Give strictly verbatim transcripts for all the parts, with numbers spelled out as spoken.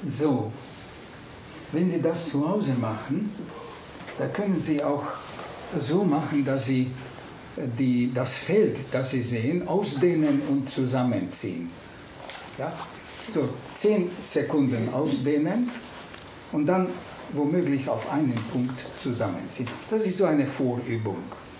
So, wenn Sie das zu Hause machen, da können Sie auch so machen, dass Sie die, das Feld, das Sie sehen, ausdehnen und zusammenziehen. Ja? So, zehn Sekunden ausdehnen und dann womöglich auf einen Punkt zusammenziehen. Das ist so eine Vorübung.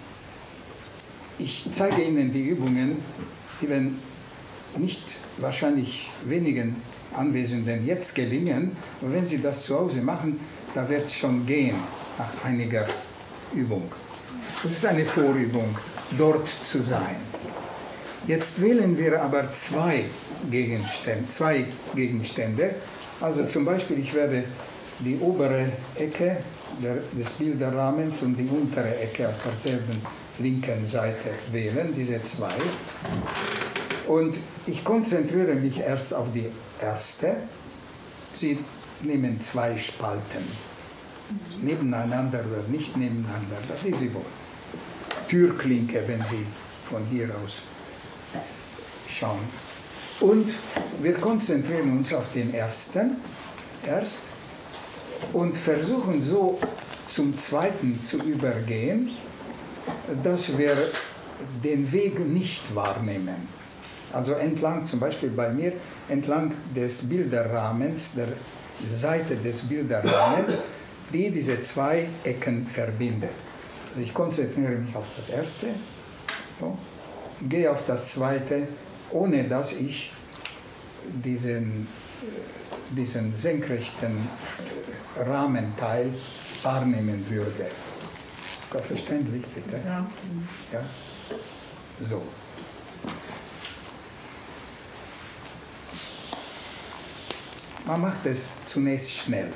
Ich zeige Ihnen die Übungen, die werden nicht wahrscheinlich wenigen Anwesenden jetzt gelingen, aber wenn Sie das zu Hause machen, da wird es schon gehen nach einiger Übung. Das ist eine Vorübung, dort zu sein. Jetzt wählen wir aber zwei Gegenstände, zwei Gegenstände. Also zum Beispiel, ich werde die obere Ecke der, des Bilderrahmens und die untere Ecke auf derselben linken Seite wählen, diese zwei. Und ich konzentriere mich erst auf die erste. Sie nehmen zwei Spalten, nebeneinander oder nicht nebeneinander, wie Sie wollen. Türklinke, wenn Sie von hier aus schauen. Und wir konzentrieren uns auf den ersten erst und versuchen so zum zweiten zu übergehen, dass wir den Weg nicht wahrnehmen. Also entlang, zum Beispiel bei mir, entlang des Bilderrahmens, der Seite des Bilderrahmens, die diese zwei Ecken verbindet. Also ich konzentriere mich auf das erste, so, gehe auf das zweite, ohne dass ich diesen, diesen senkrechten Rahmenteil wahrnehmen würde. Ist das verständlich, bitte? Ja. Ja? So. Man macht es zunächst schnell.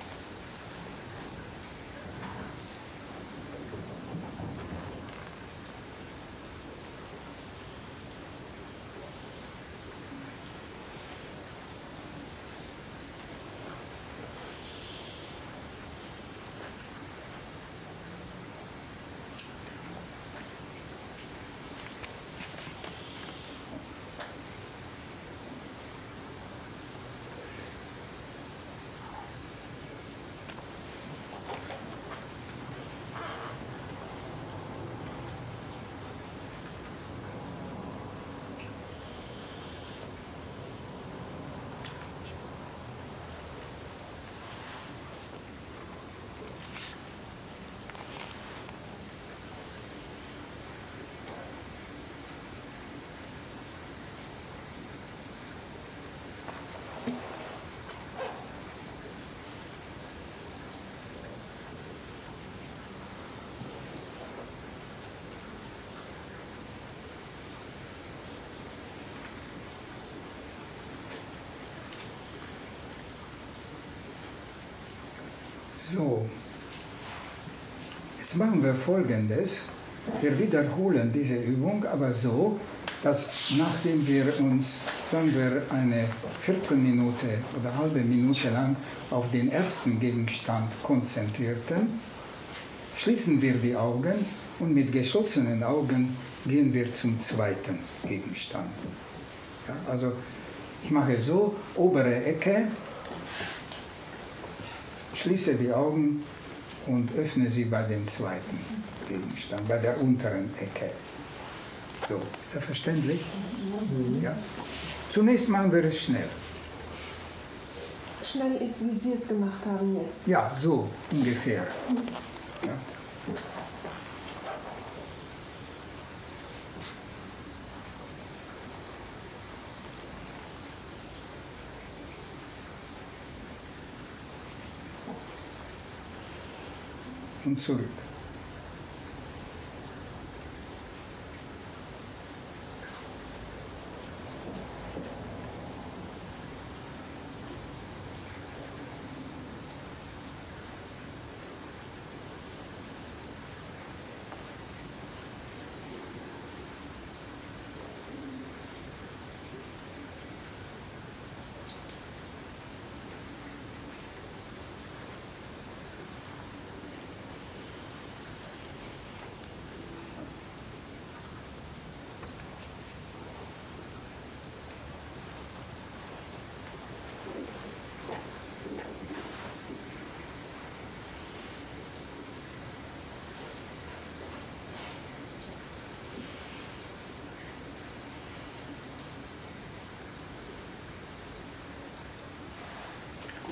So, jetzt machen wir Folgendes. Wir wiederholen diese Übung, aber so, dass nachdem wir uns, sagen wir, eine Viertelminute oder halbe Minute lang auf den ersten Gegenstand konzentrierten, schließen wir die Augen und mit geschlossenen Augen gehen wir zum zweiten Gegenstand. Ja, also ich mache so, obere Ecke, schließe die Augen und öffne sie bei dem zweiten Gegenstand, bei der unteren Ecke. So, ist das verständlich? Ja. Zunächst machen wir es schnell. Schnell ist, wie Sie es gemacht haben jetzt. Ja, so ungefähr. Ja. Und zurück.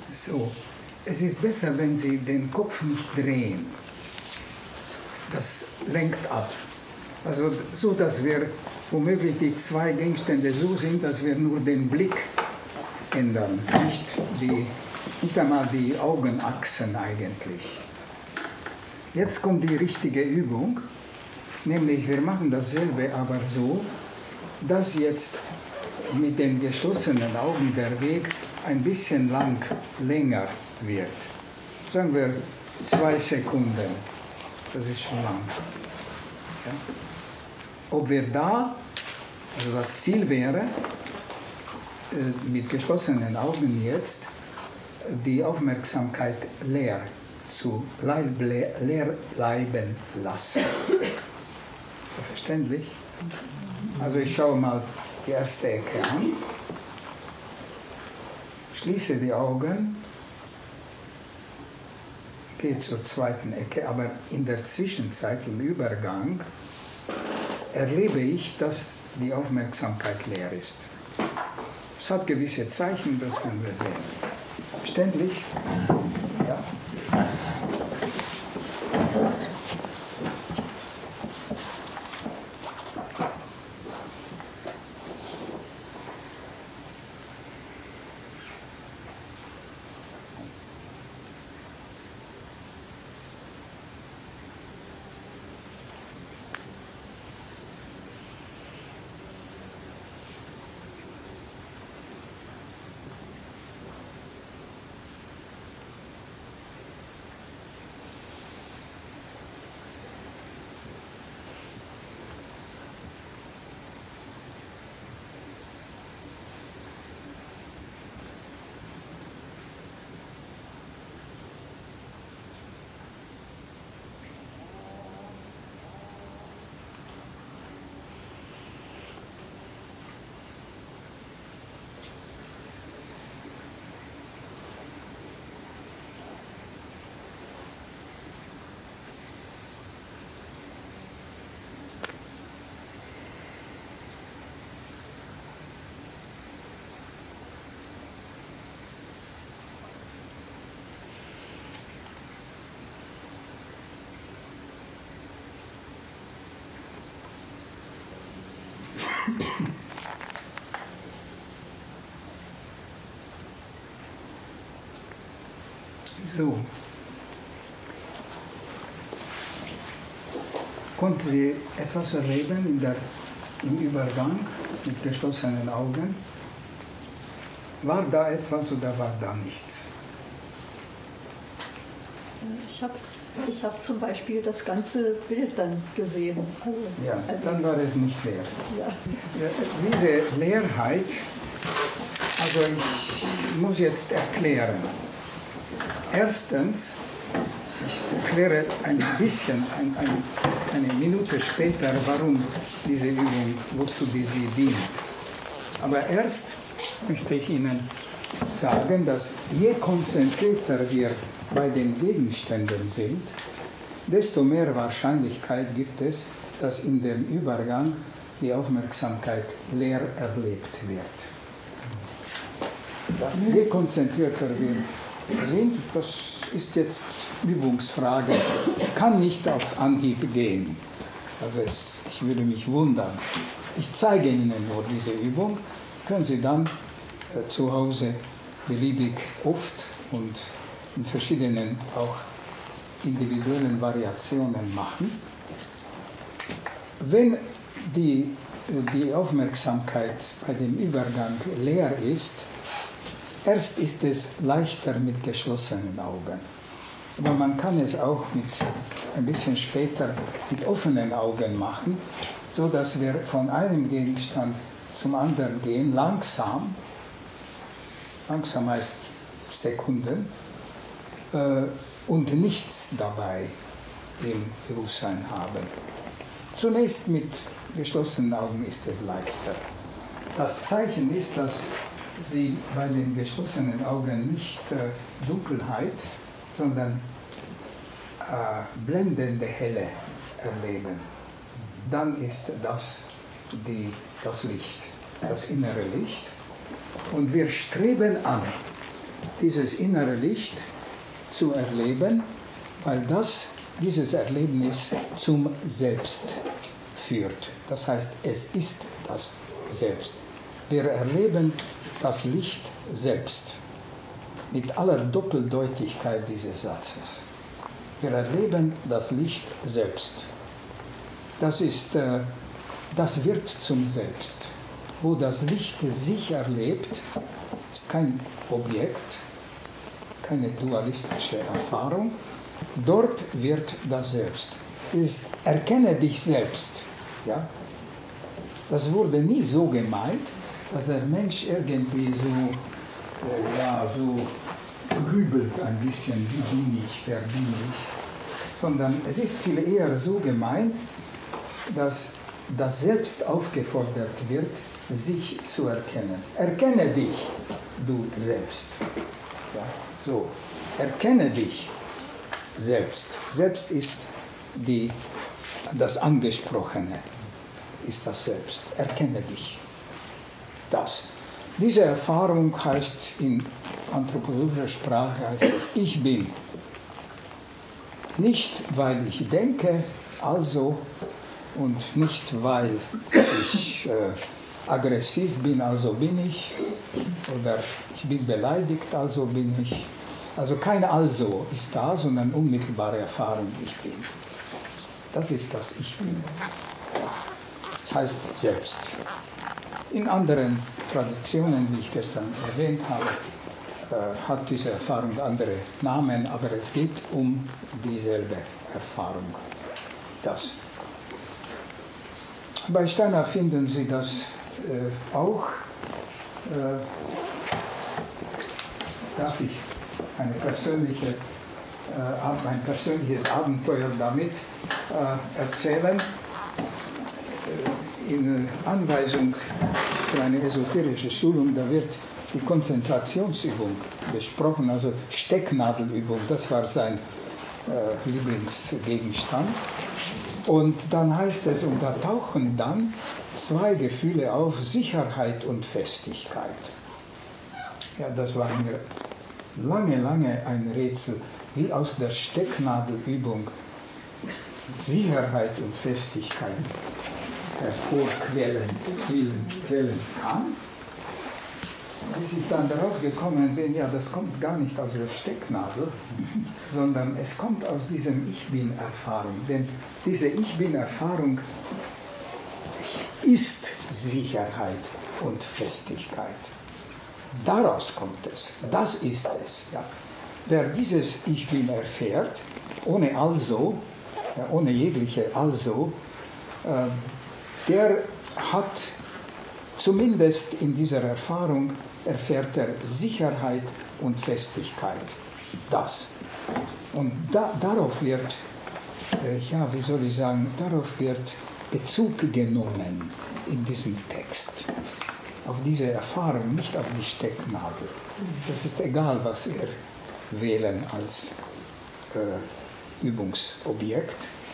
So, es ist besser, wenn Sie den Kopf nicht drehen. Das lenkt ab. Also so, dass wir womöglich die zwei Gegenstände so sind, dass wir nur den Blick ändern, nicht, die, nicht einmal die Augenachsen eigentlich. Jetzt kommt die richtige Übung, nämlich wir machen dasselbe, aber so, dass jetzt mit den geschlossenen Augen der Weg ein bisschen lang, länger wird. Sagen wir zwei Sekunden, das ist schon lang. Ja? Ob wir da, also das Ziel wäre, mit geschlossenen Augen jetzt die Aufmerksamkeit leer zu leer bleiben lassen. Ist das verständlich? Also ich schaue mal die erste Ecke an, schließe die Augen, gehe zur zweiten Ecke, aber in der Zwischenzeit, im Übergang, erlebe ich, dass die Aufmerksamkeit leer ist. Es hat gewisse Zeichen, das können wir sehen. Verständlich? Ja. So. Konnten Sie etwas erleben in der, im Übergang mit geschlossenen Augen? War da etwas oder war da nichts? Ich habe ich hab zum Beispiel das ganze Bild dann gesehen. Also, ja, dann war es nicht leer. Ja. Ja, diese Leerheit, also ich muss jetzt erklären. Erstens, ich erkläre ein bisschen, ein, ein, eine Minute später, warum diese Übung, wozu die sie dient. Aber erst möchte ich Ihnen sagen, dass je konzentrierter wir bei den Gegenständen sind, desto mehr Wahrscheinlichkeit gibt es, dass in dem Übergang die Aufmerksamkeit leer erlebt wird. Ja, je konzentrierter wir sind, das ist jetzt Übungsfrage. Es kann nicht auf Anhieb gehen. Also es, ich würde mich wundern. Ich zeige Ihnen nur diese Übung, können Sie dann äh, zu Hause beliebig oft und in verschiedenen auch individuellen Variationen machen. Wenn die, die Aufmerksamkeit bei dem Übergang leer ist, erst ist es leichter mit geschlossenen Augen. Aber man kann es auch mit, ein bisschen später mit offenen Augen machen, so dass wir von einem Gegenstand zum anderen gehen, langsam, langsam heißt Sekunden, äh, und nichts dabei im Bewusstsein haben. Zunächst mit geschlossenen Augen ist es leichter. Das Zeichen ist, dass Sie bei den geschlossenen Augen nicht äh, Dunkelheit, sondern äh, blendende Helle erleben. Dann ist das die, das Licht, das innere Licht. Und wir streben an, dieses innere Licht zu erleben, weil das, dieses Erlebnis zum Selbst führt. Das heißt, es ist das Selbst. Wir erleben das Licht selbst, mit aller Doppeldeutigkeit dieses Satzes. Wir erleben das Licht selbst. Das ist, äh, das wird zum Selbst. Wo das Licht sich erlebt, ist kein Objekt, keine dualistische Erfahrung. Dort wird das Selbst. Es erkenne dich selbst. Ja? Das wurde nie so gemeint, dass der Mensch irgendwie so, äh, ja, so grübelt ein bisschen, wie bin ich, wer bin ich, sondern es ist viel eher so gemeint, dass das Selbst aufgefordert wird, sich zu erkennen. Erkenne dich, du selbst. Ja, so, erkenne dich selbst. Selbst ist die, das Angesprochene, ist das Selbst. Erkenne dich. Das. Diese Erfahrung heißt in anthroposophischer Sprache, heißt es, ich bin. Nicht, weil ich denke, also, und nicht, weil ich äh, aggressiv bin, also bin ich, oder ich bin beleidigt, also bin ich. Also kein Also ist da, sondern unmittelbare Erfahrung, ich bin. Das ist das Ich bin. Das heißt selbst. In anderen Traditionen, wie ich gestern erwähnt habe, äh, hat diese Erfahrung andere Namen, aber es geht um dieselbe Erfahrung. Das. Bei Steiner finden Sie das äh, auch. Äh, darf ich eine persönliche, äh, ein persönliches Abenteuer damit äh, erzählen? In Anweisung für eine esoterische Schulung, da wird die Konzentrationsübung besprochen, also Stecknadelübung, das war sein äh, Lieblingsgegenstand. Und dann heißt es, und da tauchen dann zwei Gefühle auf, Sicherheit und Festigkeit. Ja, das war mir lange, lange ein Rätsel, wie aus der Stecknadelübung Sicherheit und Festigkeit hervorquellen quellen kann. Bis ich dann darauf gekommen bin, ja, das kommt gar nicht aus der Stecknadel, sondern es kommt aus diesem Ich-Bin-Erfahrung. Denn diese Ich-Bin-Erfahrung ist Sicherheit und Festigkeit. Daraus kommt es. Das ist es. Ja. Wer dieses Ich-Bin erfährt, ohne Also, ja, ohne jegliche Also, äh, der hat zumindest in dieser Erfahrung, erfährt er Sicherheit und Festigkeit. Das. Und da, darauf wird, äh, ja, wie soll ich sagen, darauf wird Bezug genommen in diesem Text. Auf diese Erfahrung, nicht auf die Stecknadel. Das ist egal, was wir wählen als äh, Übungsobjekt.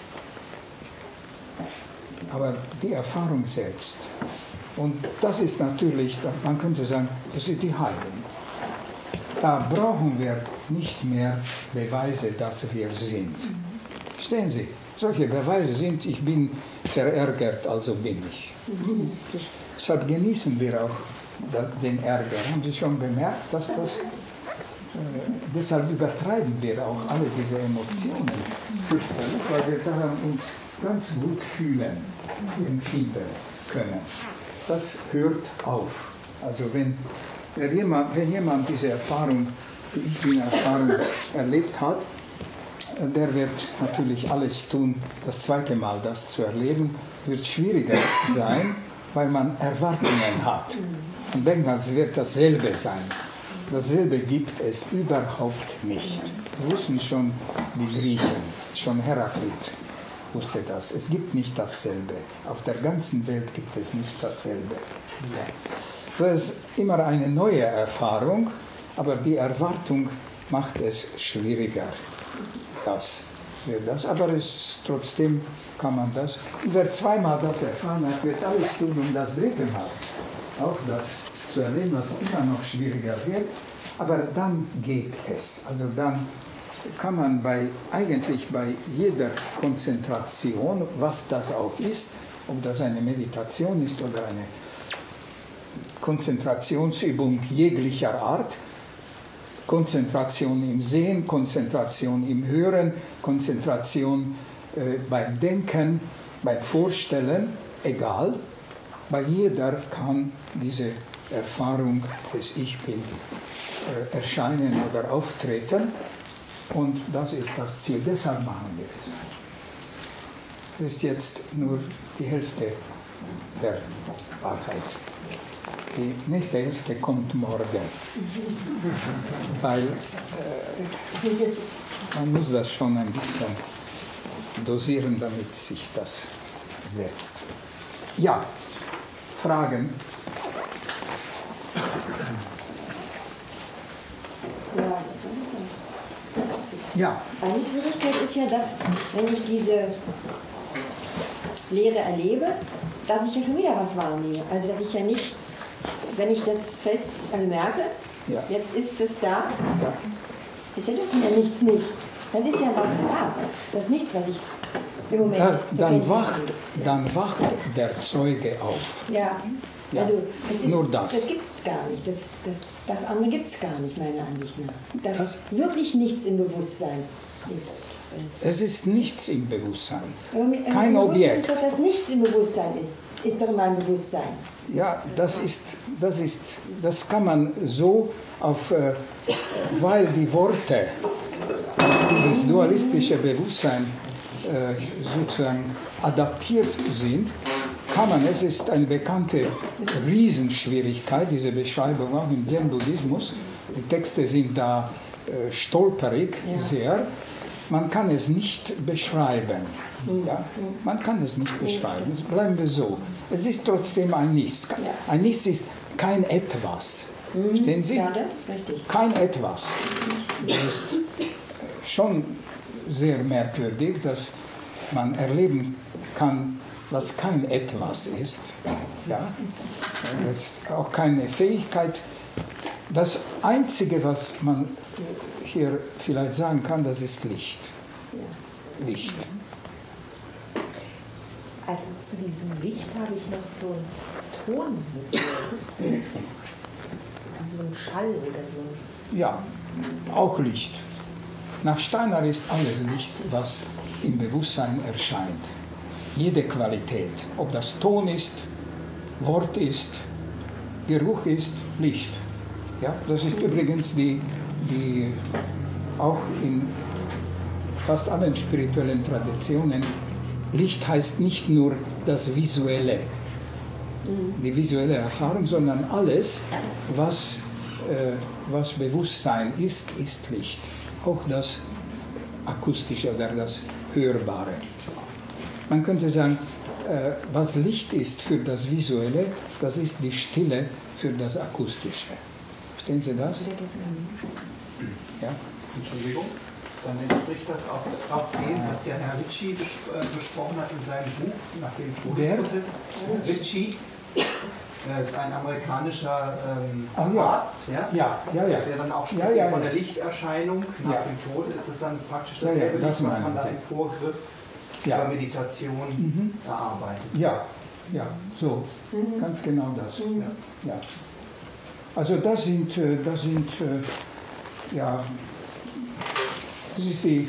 Aber die Erfahrung selbst. Und das ist natürlich, man könnte sagen, das ist die Heilung. Da brauchen wir nicht mehr Beweise, dass wir sind. Verstehen Sie? Solche Beweise sind, ich bin verärgert, also bin ich. Deshalb genießen wir auch den Ärger. Haben Sie schon bemerkt, dass das, äh, deshalb übertreiben wir auch alle diese Emotionen, weil wir daran uns ganz gut fühlen, empfinden können. Das hört auf. Also wenn, wenn, jemand, wenn jemand diese Erfahrung, die Ich Bin-Erfahrung erlebt hat, der wird natürlich alles tun, das zweite Mal das zu erleben, wird schwieriger sein, weil man Erwartungen hat. Man denkt, es wird dasselbe sein. Dasselbe gibt es überhaupt nicht. Das wussten schon die Griechen, schon Heraklit wusste das. Es gibt nicht dasselbe. Auf der ganzen Welt gibt es nicht dasselbe. Ja. So ist immer eine neue Erfahrung, aber die Erwartung macht es schwieriger. Das wird das, aber es, trotzdem kann man das. Und wer zweimal das erfahren hat, wird alles tun, um das dritte Mal auch das zu erleben, was immer noch schwieriger wird. Aber dann geht es. Also dann kann man bei, eigentlich bei jeder Konzentration, was das auch ist, ob das eine Meditation ist oder eine Konzentrationsübung jeglicher Art, Konzentration im Sehen, Konzentration im Hören, Konzentration äh, beim Denken, beim Vorstellen, egal, bei jeder kann diese Erfahrung des Ich Bin äh, erscheinen oder auftreten, und das ist das Ziel, deshalb machen wir es. Das ist jetzt nur die Hälfte der Wahrheit. Die nächste Hälfte kommt morgen, weil äh, man muss das schon ein bisschen dosieren, damit sich das setzt. Ja, Fragen? Ja. Eine Schwierigkeit ist ja, dass, wenn ich diese Lehre erlebe, dass ich ja schon wieder was wahrnehme. Also, dass ich ja nicht, wenn ich das fest also merke, ja. Jetzt ist es da, ja. Ist ja doch ja nichts nicht. Dann ist ja was da. Das ist nichts, was ich im Moment ja, dann, wacht, dann wacht der Zeuge auf. Ja. Ja, also, das ist, nur das. Das gibt es gar nicht. Das, das, das andere gibt es gar nicht, meiner Ansicht nach. Dass das? wirklich nichts im Bewusstsein ist. Es ist nichts im Bewusstsein. Aber mit, Kein Objekt. Ist doch, dass nichts im Bewusstsein ist. Ist doch mein Bewusstsein. Ja, das ist, das ist, das kann man so auf, äh, weil die Worte auf dieses dualistische Bewusstsein äh, sozusagen adaptiert sind, kann man, es ist eine bekannte Riesenschwierigkeit, diese Beschreibung auch im Zen-Buddhismus. Die Texte sind da äh, stolperig ja. sehr. Man kann es nicht beschreiben. Ja? Man kann es nicht beschreiben. Jetzt bleiben wir so. Es ist trotzdem ein Nichts. Ein Nichts ist kein Etwas. Verstehen Sie? Ja, das ist richtig. Kein Etwas. Das ist schon sehr merkwürdig, dass man erleben kann, was kein Etwas ist. Ja? Das ist auch keine Fähigkeit. Das Einzige, was man hier vielleicht sagen kann, das ist Licht. Licht. Also zu diesem Licht habe ich noch so einen Ton mitgehört. So, so ein Schall oder so. Ja, auch Licht. Nach Steiner ist alles Licht, was im Bewusstsein erscheint. Jede Qualität, ob das Ton ist, Wort ist, Geruch ist, Licht. Ja, das ist übrigens die, die auch in fast allen spirituellen Traditionen, Licht heißt nicht nur das Visuelle, die visuelle Erfahrung, sondern alles, was, äh, was Bewusstsein ist, ist Licht. Auch das Akustische oder das Hörbare. Man könnte sagen, äh, was Licht ist für das Visuelle, das ist die Stille für das Akustische. Verstehen Sie das? Ja? Entschuldigung. Dann entspricht das auch, auch dem, was der Herr Ritchie bes äh, besprochen hat in seinem Buch nach dem Todesprozess. Ritchie äh, ist ein amerikanischer ähm, Ach, ja. Arzt, ja? Ja, ja, ja. Der dann auch spricht ja, ja, von ja. der Lichterscheinung nach ja. dem Tod. Ist es dann praktisch Ja, ja, dasselbe das Licht, was man meinen da Sie. im Vorgriff Ja. der Meditation Mhm. erarbeitet? Ja, ja, so, Mhm. ganz genau das. Mhm. Ja. Also das sind, äh, das sind äh, ja, das ist die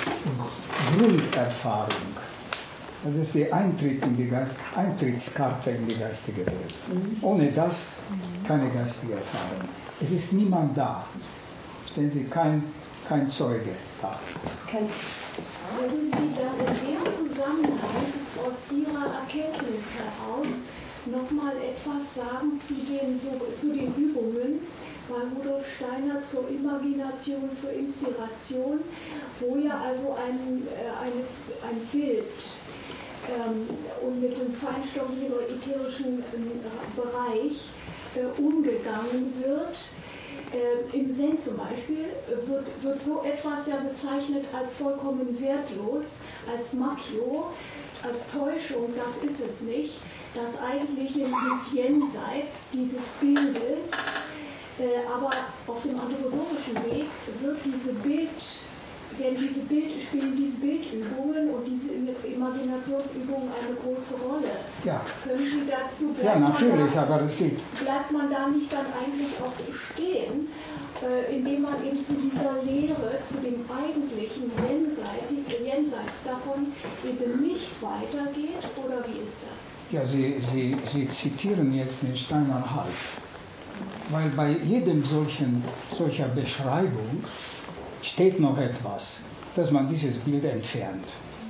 Grunderfahrung. Das ist die Eintritt in die Geist, Eintrittskarte in die geistige Welt. Mhm. Ohne das keine geistige Erfahrung. Es ist niemand da. Verstehen Sie, kein, kein Zeuge da. Kein Würden Sie dann in dem Zusammenhang aus Ihrer Erkenntnis heraus nochmal etwas sagen zu den, so, zu den Übungen bei Rudolf Steiner zur Imagination, zur Inspiration, wo ja also ein, äh, eine, ein Bild ähm, und mit dem feinstofflichen oder ätherischen äh, Bereich äh, umgegangen wird. Äh, Im Zen zum Beispiel wird, wird so etwas ja bezeichnet als vollkommen wertlos, als Makyo, als Täuschung. Das ist es nicht. Das eigentliche Licht jenseits dieses Bildes Äh, aber auf dem anthroposophischen Weg wird diese Bild, werden diese Bild, spielen diese Bildübungen und diese Imaginationsübungen eine große Rolle. Ja. Können Sie dazu Ja, natürlich, da, aber Sie... bleibt man da nicht dann eigentlich auch stehen, äh, indem man eben zu dieser Lehre, zu dem eigentlichen Jenseitig, Jenseits davon eben nicht weitergeht, oder wie ist das? Ja, Sie, Sie, Sie zitieren jetzt den Steiner Halt. Weil bei jedem solchen, solcher Beschreibung steht noch etwas, dass man dieses Bild entfernt.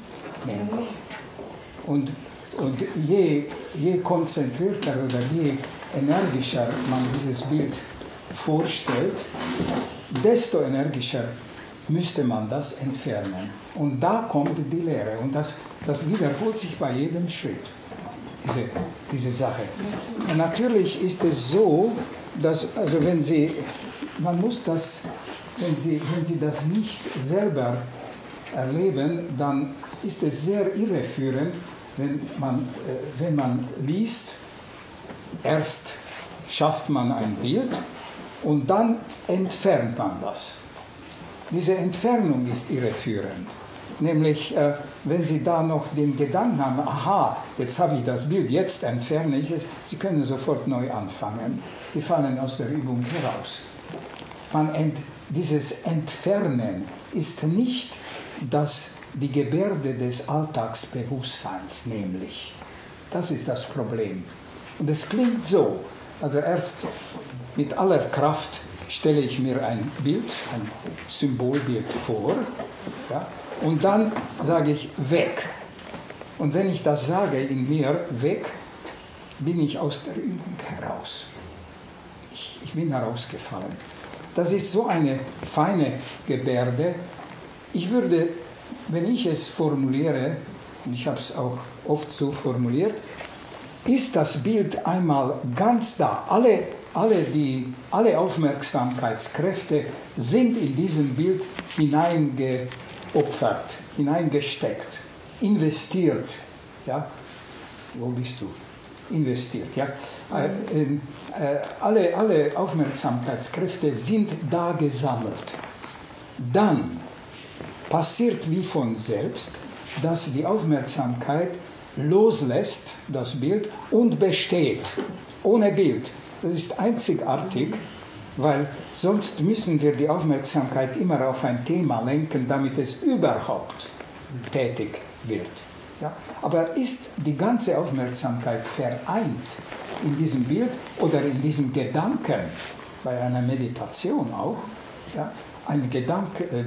Und, und je, je konzentrierter oder je energischer man dieses Bild vorstellt, desto energischer müsste man das entfernen. Und da kommt die Lehre. Und das, das wiederholt sich bei jedem Schritt, diese, diese Sache. Und natürlich ist es so, dass, also wenn Sie, man muss das, wenn Sie, wenn Sie das nicht selber erleben, dann ist es sehr irreführend, wenn man, äh, wenn man liest, erst schafft man ein Bild und dann entfernt man das. Diese Entfernung ist irreführend. Nämlich, äh, wenn Sie da noch den Gedanken haben, aha, jetzt habe ich das Bild, jetzt entferne ich es, Sie können sofort neu anfangen. Sie fallen aus der Übung heraus. Man ent, dieses Entfernen ist nicht das, die Gebärde des Alltagsbewusstseins, nämlich. Das ist das Problem. Und es klingt so, also erst mit aller Kraft stelle ich mir ein Bild, ein Symbolbild vor, ja, und dann sage ich weg. Und wenn ich das sage in mir, weg, bin ich aus der Übung heraus. Ich, ich bin herausgefallen. Das ist so eine feine Gebärde. Ich würde, wenn ich es formuliere, und ich habe es auch oft so formuliert, ist das Bild einmal ganz da. Alle, alle, die, alle Aufmerksamkeitskräfte sind in diesem Bild hineingeopfert, hineingesteckt, investiert. Ja? Wo bist du? Investiert. Ja? Äh, äh, alle, alle Aufmerksamkeitskräfte sind da gesammelt. Dann passiert wie von selbst, dass die Aufmerksamkeit loslässt, das Bild, und besteht, ohne Bild. Das ist einzigartig, weil sonst müssen wir die Aufmerksamkeit immer auf ein Thema lenken, damit es überhaupt tätig wird. Ja? Aber ist die ganze Aufmerksamkeit vereint in diesem Bild oder in diesem Gedanken, bei einer Meditation auch, ja? Eine Gedanke, äh,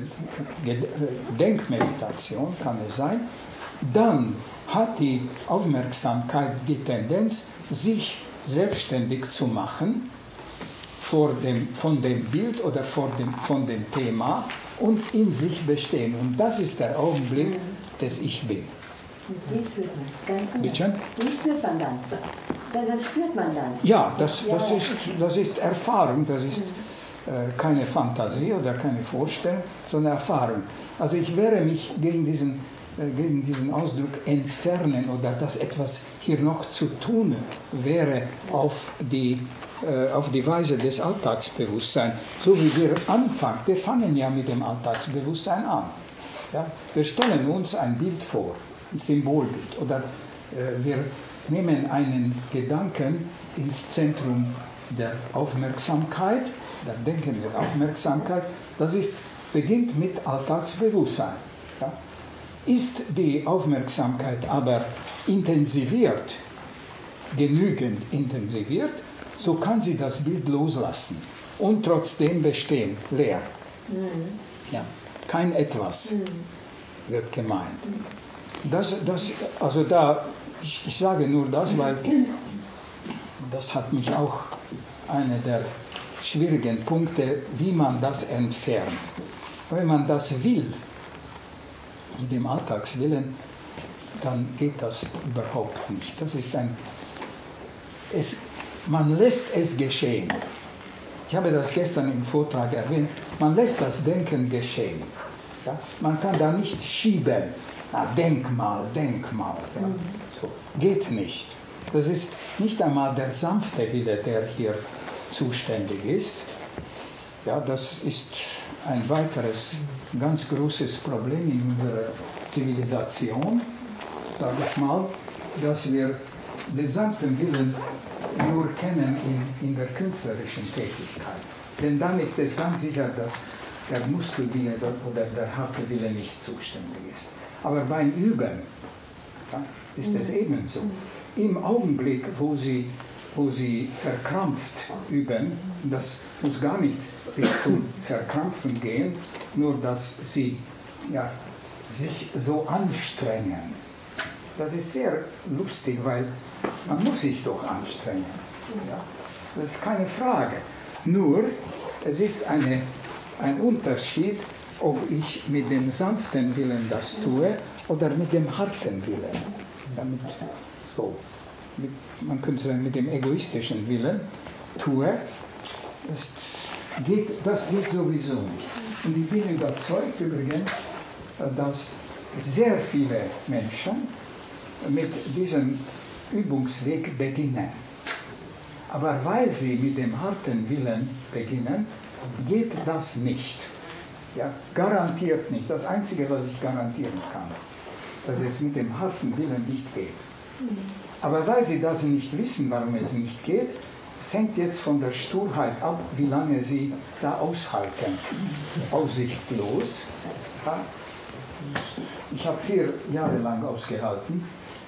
Denkmeditation kann es sein, dann hat die Aufmerksamkeit die Tendenz, sich selbstständig zu machen vor dem, von dem Bild oder vor dem, von dem Thema und in sich bestehen. Und das ist der Augenblick des Ich Bin. Den spürt man, ganz genau. Bitte? Den spürt man dann. Das, das spürt man dann. Ja, das, das, ist, das ist Erfahrung, das ist äh, keine Fantasie oder keine Vorstellung, sondern Erfahrung. Also ich wehre mich gegen diesen, äh, gegen diesen Ausdruck entfernen oder dass etwas hier noch zu tun wäre auf die, äh, auf die Weise des Alltagsbewusstseins. So wie wir anfangen, wir fangen ja mit dem Alltagsbewusstsein an. Ja? Wir stellen uns ein Bild vor, ein Symbolbild, oder äh, wir nehmen einen Gedanken ins Zentrum der Aufmerksamkeit, der Denken der Aufmerksamkeit. Das ist, beginnt mit Alltagsbewusstsein. Ja? Ist die Aufmerksamkeit aber intensiviert, genügend intensiviert, so kann sie das Bild loslassen und trotzdem bestehen, leer. Mhm. Ja, kein Etwas mhm. wird gemeint. Das, das, also da, ich, ich sage nur das, weil das hat mich auch einer der schwierigen Punkte, wie man das entfernt. Wenn man das will, mit dem Alltagswillen, dann geht das überhaupt nicht. Das ist ein, es, man lässt es geschehen. Ich habe das gestern im Vortrag erwähnt, man lässt das Denken geschehen. Ja? Man kann da nicht schieben. Ah, denk mal, denk mal. Ja. So, geht nicht. Das ist nicht einmal der sanfte Wille, der hier zuständig ist. Ja, das ist ein weiteres ganz großes Problem in unserer Zivilisation, sage ich mal, dass wir den sanften Willen nur kennen in, in der künstlerischen Tätigkeit. Denn dann ist es ganz sicher, dass der Muskelwille oder der harte Wille nicht zuständig ist. Aber beim Üben ja, ist es ebenso. Im Augenblick, wo Sie, wo Sie verkrampft üben, das muss gar nicht bis zum Verkrampfen gehen, nur dass Sie ja, sich so anstrengen. Das ist sehr lustig, weil man muss sich doch anstrengen. Ja, das ist keine Frage. Nur, es ist eine, ein Unterschied, ob ich mit dem sanften Willen das tue oder mit dem harten Willen. Ja, mit, so, mit, man könnte sagen, mit dem egoistischen Willen tue. Das geht, das geht sowieso nicht. Und ich bin überzeugt übrigens, dass sehr viele Menschen mit diesem Übungsweg beginnen. Aber weil sie mit dem harten Willen beginnen, geht das nicht. Ja, garantiert nicht. Das Einzige, was ich garantieren kann, dass es mit dem harten Willen nicht geht. Aber weil sie das nicht wissen, warum es nicht geht, es hängt jetzt von der Sturheit ab, wie lange sie da aushalten. Aussichtslos. Ja. Ich habe vier Jahre lang ausgehalten,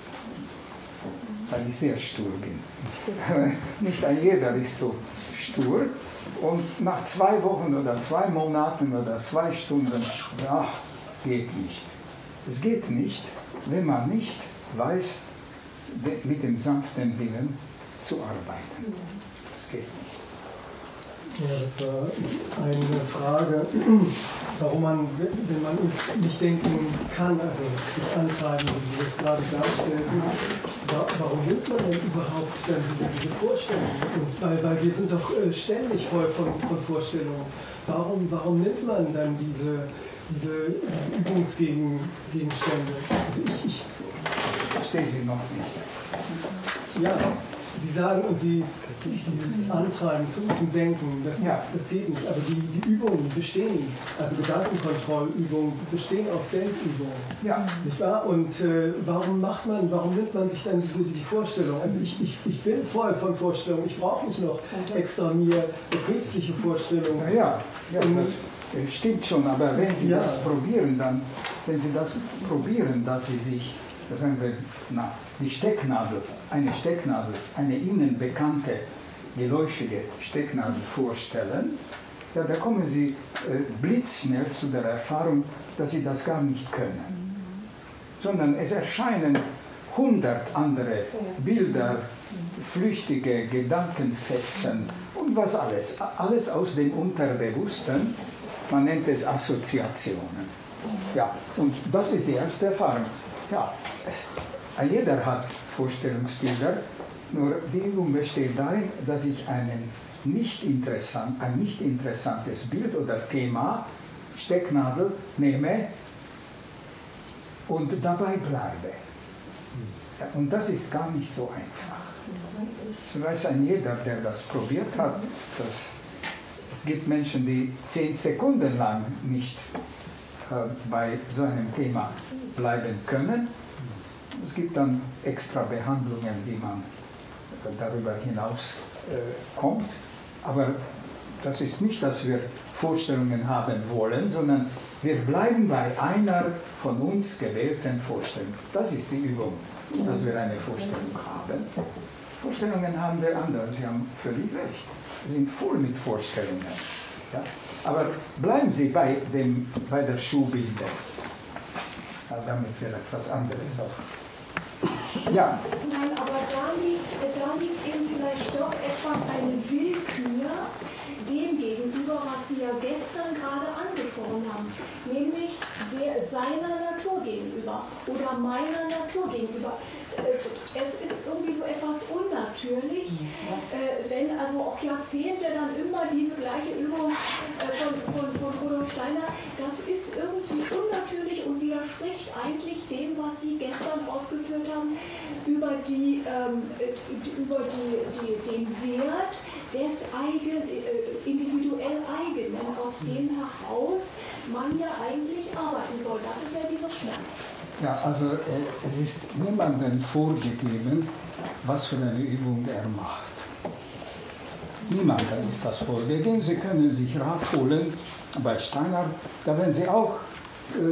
weil ich sehr stur bin. Nicht ein jeder ist so stur. Und nach zwei Wochen oder zwei Monaten oder zwei Stunden, ja, geht nicht. Es geht nicht, wenn man nicht weiß, mit dem sanften Willen zu arbeiten. Es geht nicht. Ja, das war eine Frage, warum man, wenn man nicht denken kann, also sich antreiben, wie Sie das gerade darstellten, warum nimmt man denn überhaupt dann diese, diese Vorstellungen? Und weil, weil wir sind doch ständig voll von, von Vorstellungen. Warum, warum nimmt man dann diese, diese, diese Übungsgegenstände? Also ich, ich verstehe Sie noch nicht. Ja. Sie sagen irgendwie, dieses Antreiben zum, zum Denken, das, ja. das, das geht nicht. Aber die, die Übungen bestehen, also Gedankenkontrollübungen bestehen aus Denkübungen. Ja. Nicht wahr? Und äh, warum macht man, warum nimmt man sich dann diese, diese Vorstellung? Also ich, ich, ich bin voll von Vorstellungen, ich brauche nicht noch extra mir eine künstliche Vorstellung. Na ja, ja, das stimmt schon, aber wenn Sie ja. das probieren, dann, wenn Sie das probieren, dass Sie sich, das sagen wir, na, die Stecknadel, eine Stecknadel, eine Ihnen bekannte, geläufige Stecknadel vorstellen, ja, da kommen Sie äh, blitzschnell zu der Erfahrung, dass Sie das gar nicht können. Sondern es erscheinen hundert andere Bilder, flüchtige Gedankenfetzen und was alles. Alles aus dem Unterbewussten, man nennt es Assoziationen. Ja, und das ist die erste Erfahrung. Ja, es, jeder hat Vorstellungsbilder, nur die Übung besteht darin, dass ich einen nicht interessant, ein nicht interessantes Bild oder Thema, Stecknadel, nehme und dabei bleibe. Ja, und das ist gar nicht so einfach. Das weiß ein jeder, der das probiert hat, dass es gibt Menschen, die zehn Sekunden lang nicht äh, bei so einem Thema bleiben können. Es gibt dann extra Behandlungen, wie man äh, darüber hinaus äh, kommt. Aber das ist nicht, dass wir Vorstellungen haben wollen, sondern wir bleiben bei einer von uns gewählten Vorstellung. Das ist die Übung, dass wir eine Vorstellung haben. Vorstellungen haben wir andere, Sie haben völlig recht. Sie sind voll mit Vorstellungen. Ja? Aber bleiben Sie bei, dem, bei der Schuhbildung. Ja, damit wäre etwas anderes auch. Ja. Nein, aber da liegt, da liegt eben vielleicht doch etwas eine Willkür dem gegenüber, was Sie ja gestern gerade angesprochen haben, nämlich der, seiner Natur gegenüber oder meiner Natur gegenüber. Es ist irgendwie so etwas unnatürlich, wenn also auch Jahrzehnte dann immer diese gleiche Übung von, von, von Rudolf Steiner, das ist irgendwie unnatürlich und wieder widerspricht eigentlich dem, was Sie gestern ausgeführt haben über, die, ähm, über die, die, den Wert des eigen, äh, individuell eigenen, aus dem heraus man ja eigentlich arbeiten soll. Das ist ja dieser Schmerz. Ja, also äh, es ist niemandem vorgegeben, was für eine Übung er macht. Niemandem ist das vorgegeben. Sie können sich Rat holen bei Steiner, da werden Sie auch äh,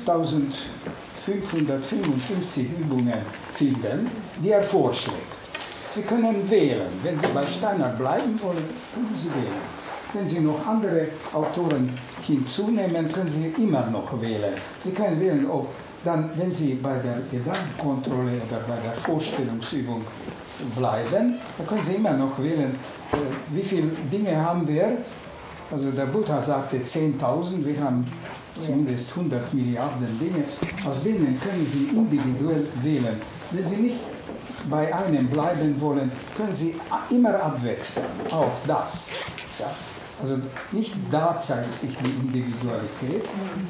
fünftausendfünfhundertfünfundfünfzig Übungen finden, die er vorschlägt. Sie können wählen. Wenn Sie bei Steiner bleiben wollen, können Sie wählen. Wenn Sie noch andere Autoren hinzunehmen, können Sie immer noch wählen. Sie können wählen, ob dann, wenn Sie bei der Gedankenkontrolle oder bei der Vorstellungsübung bleiben, dann können Sie immer noch wählen, äh, wie viele Dinge haben wir. Also der Buddha sagte zehntausend, wir haben zumindest hundert Milliarden Dinge. Aus denen können Sie individuell wählen. Wenn Sie nicht bei einem bleiben wollen, können Sie immer abwechseln, auch das. Ja? Also nicht da zeigt sich die Individualität,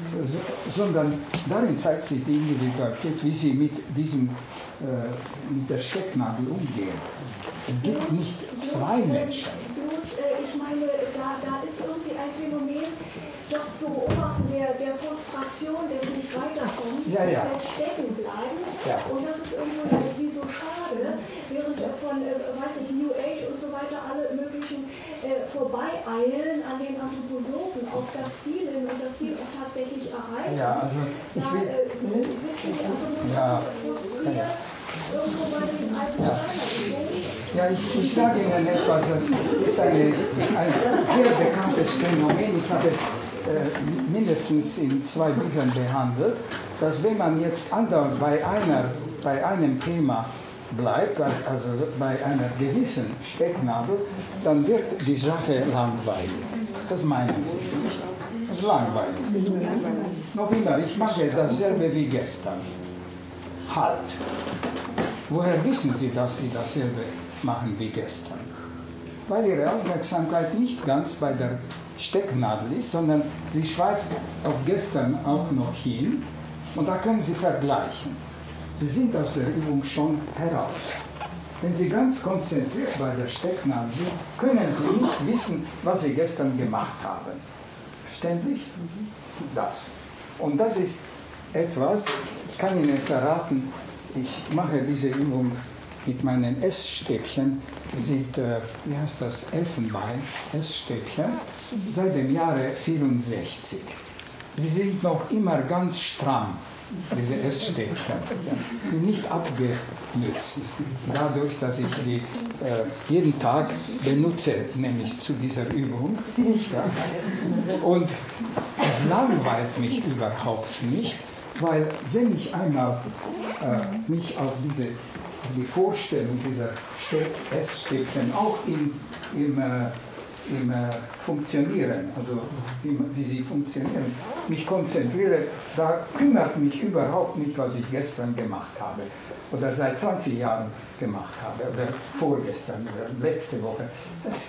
sondern darin zeigt sich die Individualität, wie Sie mit, diesem, äh, mit der Stecknadel umgehen. Es gibt nicht zwei Menschen. Bloß, äh, ich meine, da, da ist irgendwie ein Phänomen doch zu beobachten, der, der Frustration, des nicht weiterkommens, ja, ja. des Steckenbleibens. Ja. Und das ist irgendwo irgendwie so schade, während von, äh, weiß ich, New Age und so weiter alle möglichen äh, vorbeieilen an den Anthroposophen auf das Ziel hin und das Ziel auch tatsächlich erreichen. Ja, also ich will, da äh, sitzen die Anthroposophen ja. frustriert. Ja. Irgendwo bei den alten Ja. Steiner. Ja, ich, ich sage Ihnen etwas, das ist eine, ein sehr bekanntes Phänomen. Ich habe es äh, mindestens in zwei Büchern behandelt, dass wenn man jetzt andauernd bei, einer, bei einem Thema bleibt, also bei einer gewissen Stecknadel, dann wird die Sache langweilig. Das meinen Sie nicht? Das ist langweilig. Noch immer, ich mache dasselbe wie gestern. Halt. Woher wissen Sie, dass Sie dasselbe machen wie gestern? Weil Ihre Aufmerksamkeit nicht ganz bei der Stecknadel ist, sondern sie schweift auf gestern auch noch hin und da können Sie vergleichen. Sie sind aus der Übung schon heraus. Wenn Sie ganz konzentriert bei der Stecknadel sind, können Sie nicht wissen, was Sie gestern gemacht haben. Verständlich? Das. Und das ist etwas, ich kann Ihnen verraten, ich mache diese Übung mit meinen Essstäbchen, die sind, äh, wie heißt das, Elfenbein, Essstäbchen, seit dem Jahre vierundsechzig. Sie sind noch immer ganz stramm, diese Essstäbchen, ja, nicht abgenützt, dadurch, dass ich sie äh, jeden Tag benutze, nämlich zu dieser Übung. Ja. Und es langweilt mich überhaupt nicht, weil wenn ich einmal äh, mich auf diese die Vorstellung dieser Essstäbchen auch im, im, äh, im äh, Funktionieren, also wie, wie sie funktionieren, mich konzentriere, da kümmert mich überhaupt nicht, was ich gestern gemacht habe oder seit zwanzig Jahren gemacht habe oder vorgestern oder letzte Woche. Das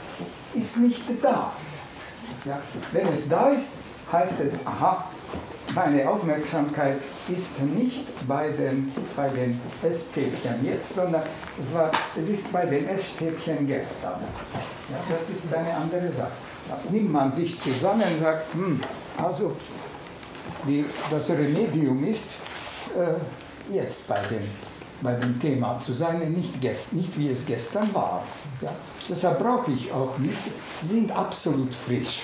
ist nicht da. Ja? Wenn es da ist, heißt es, aha, meine Aufmerksamkeit ist nicht bei den, bei den Essstäbchen jetzt, sondern es, war, es ist bei den Essstäbchen gestern. Ja, das ist eine andere Sache. Da nimmt man sich zusammen und sagt, hm, also die, das Remedium ist, äh, jetzt bei, den, bei dem Thema zu sein, nicht, gest, nicht wie es gestern war. Ja. Deshalb brauche ich auch nicht, sind absolut frisch.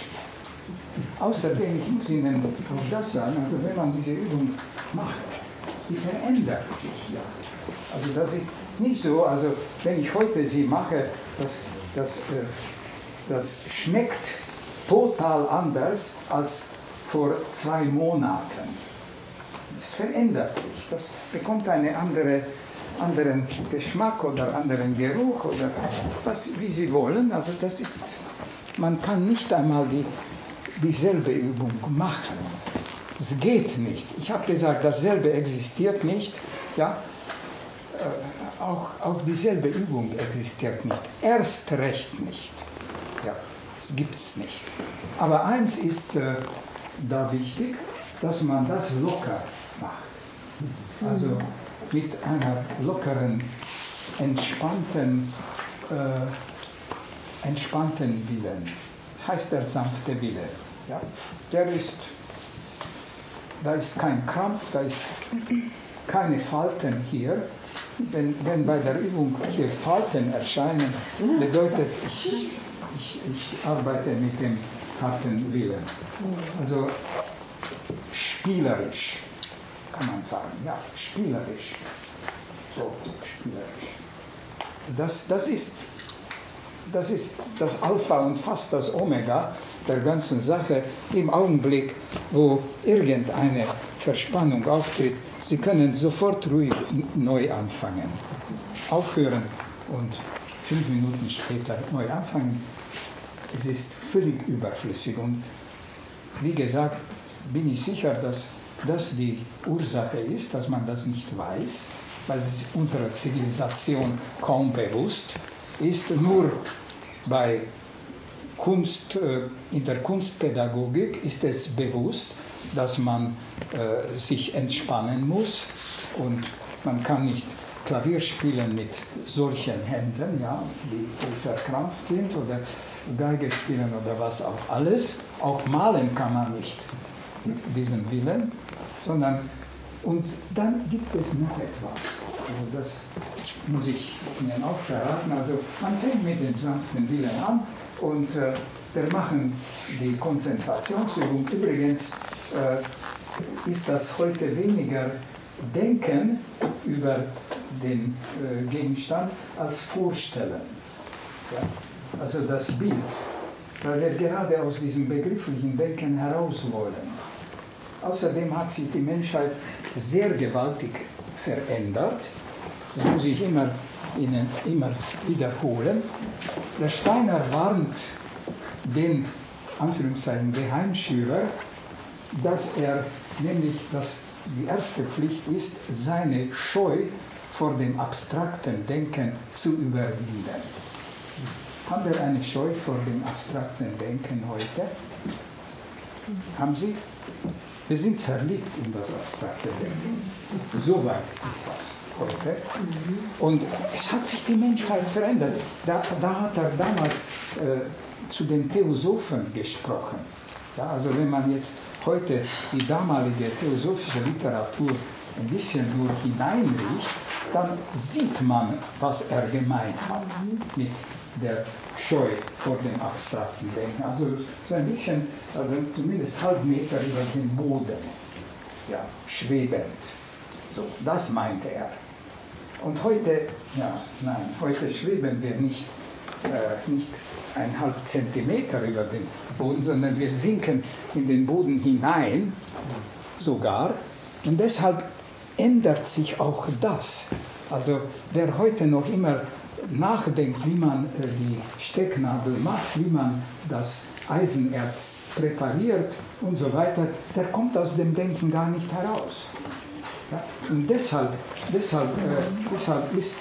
Außerdem, ich muss Ihnen auch das sagen, also wenn man diese Übung macht, die verändert sich ja. Also das ist nicht so, also wenn ich heute sie mache, das, das, das schmeckt total anders als vor zwei Monaten. Es verändert sich, das bekommt einen andere, anderen Geschmack oder anderen Geruch oder was, wie Sie wollen. Also das ist, man kann nicht einmal die dieselbe Übung machen. Es geht nicht. Ich habe gesagt, dasselbe existiert nicht. Ja? Äh, auch, auch dieselbe Übung existiert nicht. Erst recht nicht. Ja, das gibt es nicht. Aber eins ist äh, da wichtig, dass man das locker macht. Also mit einer lockeren, entspannten, äh, entspannten Willen. Das heißt der sanfte Wille. Ja? Der ist, da ist kein Krampf, da ist keine Falten hier. Wenn, wenn bei der Übung hier Falten erscheinen, bedeutet, ich, ich, ich arbeite mit dem harten Willen. Also spielerisch, kann man sagen. Ja, spielerisch. So, spielerisch. Das, das, ist, das ist das Alpha und fast das Omega der ganzen Sache im Augenblick, wo irgendeine Verspannung auftritt. Sie können sofort ruhig neu anfangen. Aufhören und fünf Minuten später neu anfangen. Es ist völlig überflüssig. Und wie gesagt, bin ich sicher, dass das die Ursache ist, dass man das nicht weiß, weil es unserer Zivilisation kaum bewusst ist. Nur bei Kunst, in der Kunstpädagogik ist es bewusst, dass man äh, sich entspannen muss und man kann nicht Klavier spielen mit solchen Händen, ja, die verkrampft sind, oder Geige spielen oder was auch alles. Auch malen kann man nicht mit diesem Willen, sondern, und dann gibt es noch etwas. Also das muss ich Ihnen auch verraten. Also man fängt mit dem sanften Willen an und äh, wir machen die Konzentrationsübung. Übrigens äh, ist das heute weniger Denken über den äh, Gegenstand als Vorstellen. Ja? Also das Bild, weil wir gerade aus diesem begrifflichen Denken heraus wollen. Außerdem hat sich die Menschheit sehr gewaltig verändert. Das muss ich immer, Ihnen immer wiederholen. Der Steiner warnt den Anführungszeichen Geheimschüler, dass er nämlich, dass die erste Pflicht ist, seine Scheu vor dem abstrakten Denken zu überwinden. Haben wir eine Scheu vor dem abstrakten Denken heute? Haben Sie? Wir sind verliebt in das abstrakte Denken. So weit ist das heute. Und es hat sich die Menschheit verändert. Da, da hat er damals äh, zu den Theosophen gesprochen. Ja, also wenn man jetzt heute die damalige theosophische Literatur ein bisschen nur hineinriecht, dann sieht man, was er gemeint hat mit der Scheu vor dem abstrakten Denken. Also so ein bisschen, also zumindest halb Meter über dem Boden, ja, schwebend. So, das meinte er. Und heute, ja, nein, heute schweben wir nicht, äh, nicht ein halb Zentimeter über den Boden, sondern wir sinken in den Boden hinein, sogar. Und deshalb ändert sich auch das. Also wer heute noch immer nachdenkt, wie man äh, die Stecknadel macht, wie man das Eisenerz präpariert und so weiter, der kommt aus dem Denken gar nicht heraus. Ja? Und deshalb, deshalb, äh, deshalb ist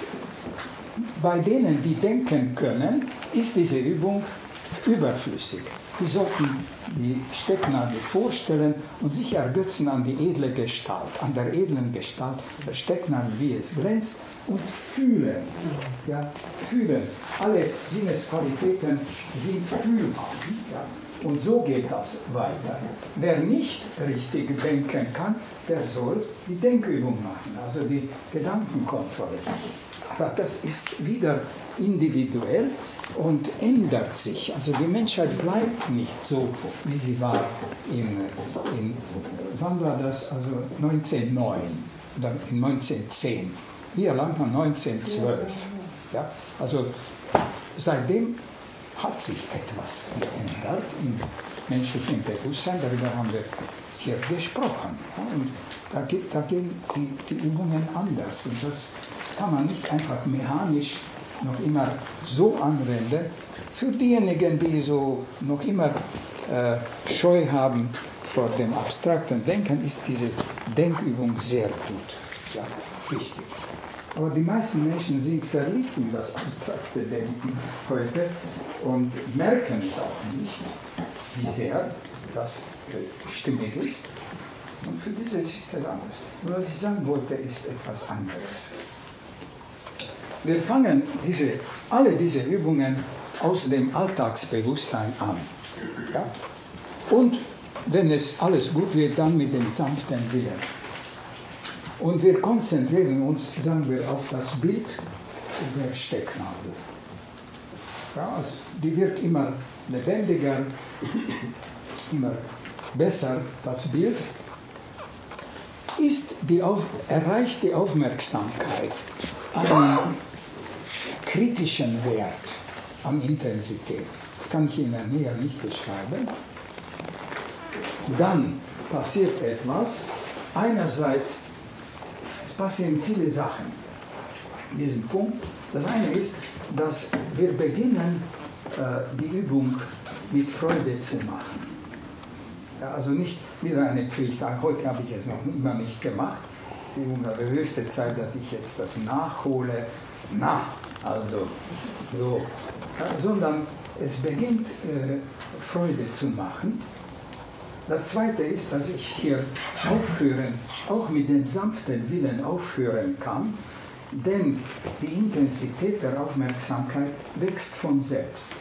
bei denen, die denken können, ist diese Übung überflüssig. Die sollten die Stecknadel vorstellen und sich ergötzen an die edle Gestalt, an der edlen Gestalt der Stecknadel, wie es glänzt, und fühlen. Ja, fühlen. Alle Sinnesqualitäten sind fühlbar. Ja. Und so geht das weiter. Wer nicht richtig denken kann, der soll die Denkübung machen, also die Gedankenkontrolle. Aber das ist wieder individuell und ändert sich. Also die Menschheit bleibt nicht so, wie sie war in, in wann war das? Also neunzehnhundertneun oder in neunzehnhundertzehn. Wir lang war neunzehnhundertzwölf. Ja? Also seitdem hat sich etwas geändert im menschlichen Bewusstsein. Darüber haben wir hier gesprochen. Ja? Und da, geht, da gehen die, die Übungen anders. Und das, das kann man nicht einfach mechanisch noch immer so anwenden. Für diejenigen, die so noch immer äh, Scheu haben vor dem abstrakten Denken, ist diese Denkübung sehr gut. Ja, wichtig. Aber die meisten Menschen sind verliebt in das abstrakte Denken heute und merken es auch nicht, wie sehr das stimmig ist. Und für diese ist es anders. Und was ich sagen wollte, ist etwas anderes. Wir fangen diese, alle diese Übungen aus dem Alltagsbewusstsein an. Ja? Und wenn es alles gut wird, dann mit dem sanften Willen. Und wir konzentrieren uns, sagen wir, auf das Bild der Stecknadel. Ja, also die wird immer lebendiger, immer besser, das Bild. Ist die auf, erreicht die Aufmerksamkeit einen kritischen Wert an Intensität, das kann ich Ihnen näher nicht beschreiben, dann passiert etwas. Einerseits, es passieren viele Sachen in diesem Punkt. Das eine ist, dass wir beginnen, äh, die Übung mit Freude zu machen. Ja, also nicht wieder eine Pflicht. Heute habe ich es noch immer nicht gemacht. Die Übung, also höchste Zeit, dass ich jetzt das nachhole. Na, also so. Ja, sondern es beginnt, äh, Freude zu machen. Das Zweite ist, dass ich hier aufhören, auch mit dem sanften Willen aufhören kann, denn die Intensität der Aufmerksamkeit wächst von selbst.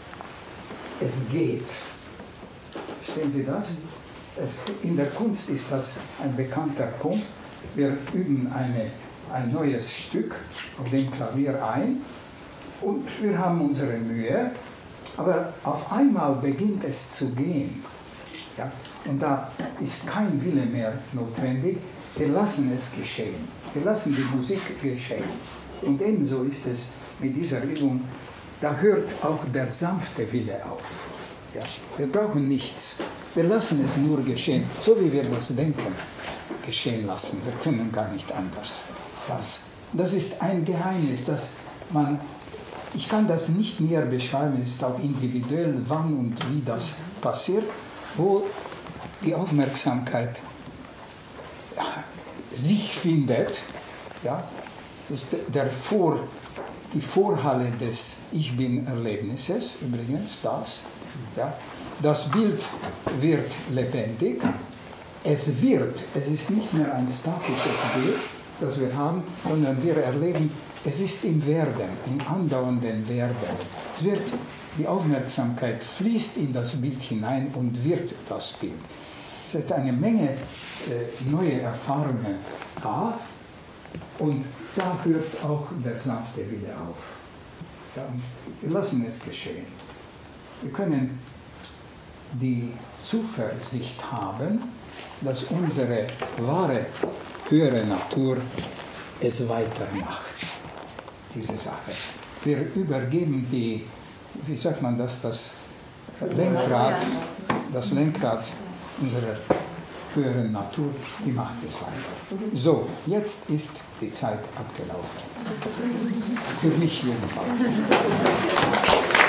Es geht. Verstehen Sie das? Es, in der Kunst ist das ein bekannter Punkt. Wir üben eine, ein neues Stück auf dem Klavier ein und wir haben unsere Mühe, aber auf einmal beginnt es zu gehen. Ja? Und da ist kein Wille mehr notwendig. Wir lassen es geschehen. Wir lassen die Musik geschehen. Und ebenso ist es mit dieser Übung. Da hört auch der sanfte Wille auf. Ja? Wir brauchen nichts. Wir lassen es nur geschehen, so wie wir das denken, geschehen lassen. Wir können gar nicht anders. Das, das ist ein Geheimnis, dass man, ich kann das nicht näher beschreiben, es ist auch individuell, wann und wie das passiert, wo die Aufmerksamkeit ja, sich findet, ja, ist der Vor, die Vorhalle des Ich Bin-Erlebnisses, übrigens das. Ja. Das Bild wird lebendig, es wird, es ist nicht mehr ein statisches Bild, das wir haben, sondern wir erleben, es ist im Werden, im andauernden Werden. Es wird, die Aufmerksamkeit fließt in das Bild hinein und wird das Bild. Es ist eine Menge äh, neue Erfahrungen da und da hört auch der sanfte Wille auf. Ja, wir lassen es geschehen. Wir können die Zuversicht haben, dass unsere wahre, höhere Natur es weitermacht, diese Sache. Wir übergeben die, wie sagt man das, das Lenkrad, das Lenkrad unserer höheren Natur, die macht es weiter. So, jetzt ist die Zeit abgelaufen. Für mich jedenfalls.